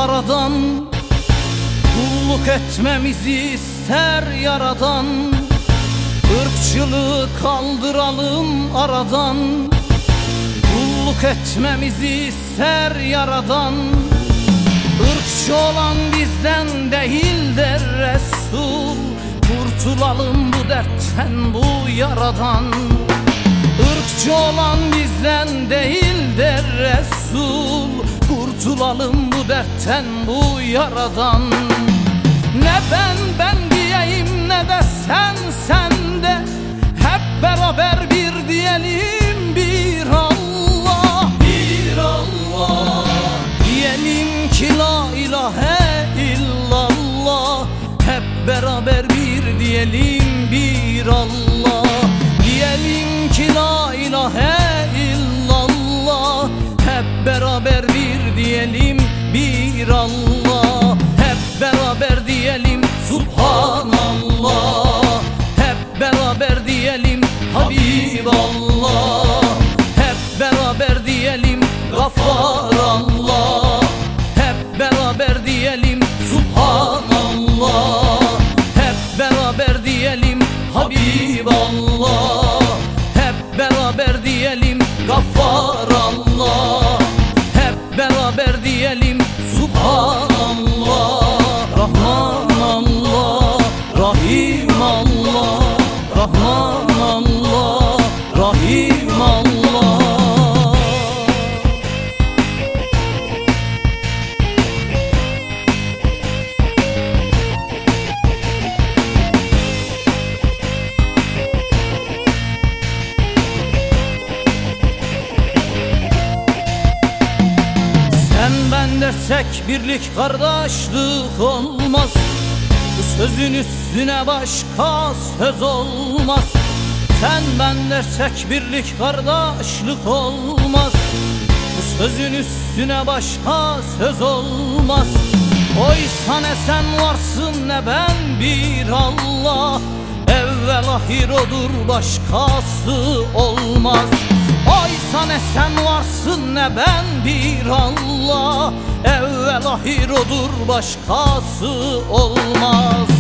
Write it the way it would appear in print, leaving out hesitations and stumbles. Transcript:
aradan, kulluk etmemizi ister yaradan. Irkçılığı kaldıralım aradan, kulluk etmemizi ister yaradan. Irkçı olan bizden değil der Resul, kurtulalım bu dertten, bu yaradan. Irkçı olan bizden değil der Resul, kurtulalım bu dertten, bu yaradan. Ne ben diyeyim ne de sen de, hep beraber bir diyelim, bir Allah, bir Allah. Diyelim ki la ilahe illallah, hep beraber bir diyelim, bir Allah. Diyelim ki la ilahe illallah, hep beraber bir diyelim, bir Allah. Hep beraber diyelim Subhanallah, hep beraber diyelim Habiballah, hep beraber diyelim Gaffarallah, hep beraber diyelim Subhanallah, hep beraber diyelim Habiballah, hep beraber diyelim Gaffarallah, hep beraber diyelim Subhanallah. Rahman Allah, Rahim Allah, Rahman Allah, Rahim Allah. Sen ben dersek birlik kardeşlik olmaz, bu sözün üstüne başka söz olmaz. Sen ben dersek birlik kardeşlik olmaz, bu sözün üstüne başka söz olmaz. Oysa ne sen varsın ne ben, bir Allah, evvel ahir odur başkası olmaz. Oysa ne sen varsın ne ben, bir Allah, evvel ahir odur başkası olmaz.